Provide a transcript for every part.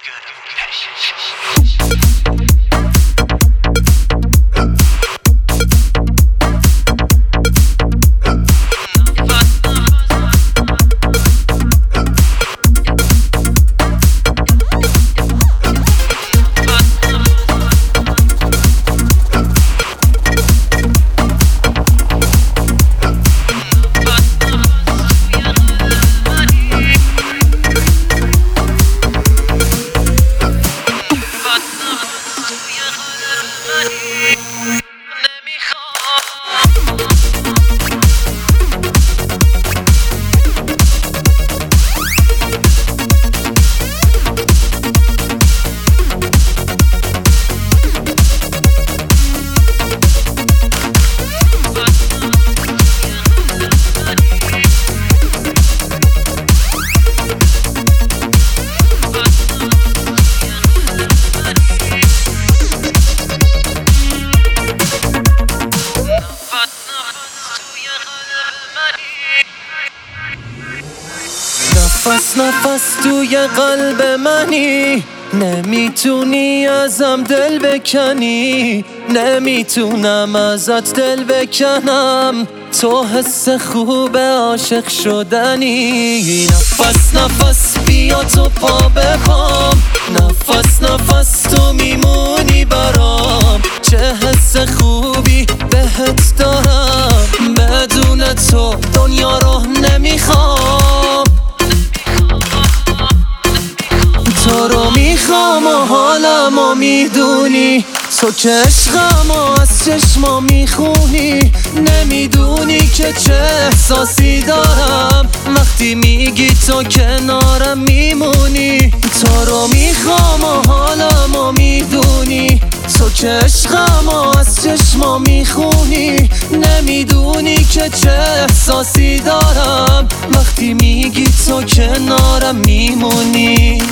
نفس نفس توی قلب منی، نمیتونی ازم دل بکنی، نمیتونم ازت دل بکنم، تو حس خوب عاشق شدنی. نفس نفس بیا تو پا بپام، نفس نفس تو میمونی برام، چه حس خوبی بهت دارم، بدون تو دنیا رو نمیخوام، تو رو میخوام و حالمو میدونی، تو که عشقمو از چشما میخونی، نمیدونی که چه احساسی دارم وقتی میگی تو کنارم میمونی، تو رو میخوام و حالمو میدونی، تو که عشقمو از چشما میخونی، نمیدونی که چه احساسی دارم وقتی میگی تو کنارم میمونی.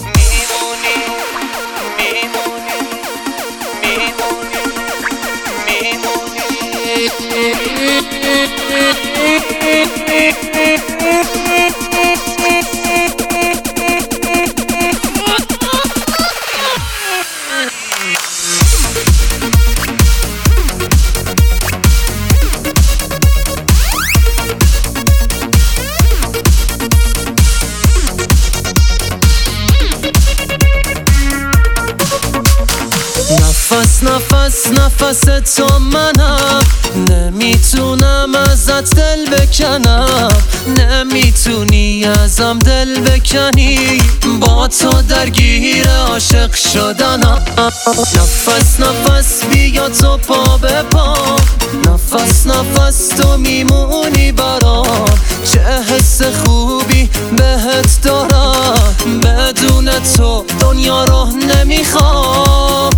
نفس نفس نفس تو منم، نمیتونم ازت دل بکنم، نمیتونی ازم دل بکنی، با تو درگیر عاشق شدنم. نفس نفس بیا تو پا بپام، نفس نفس تو میمونی برام، چه حس خوبی بهت دارم، بدون تو دنیا رو نمیخوام،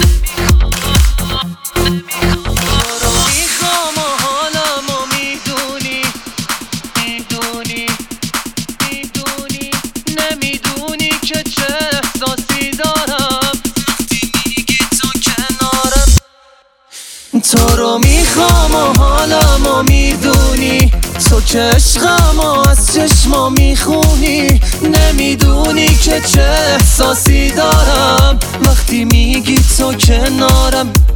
تو رو میخوام و حالمو میدونی، تو که عشقمو از چشما میخونی، نمیدونی که چه احساسی دارم وقتی میگی تو کنارم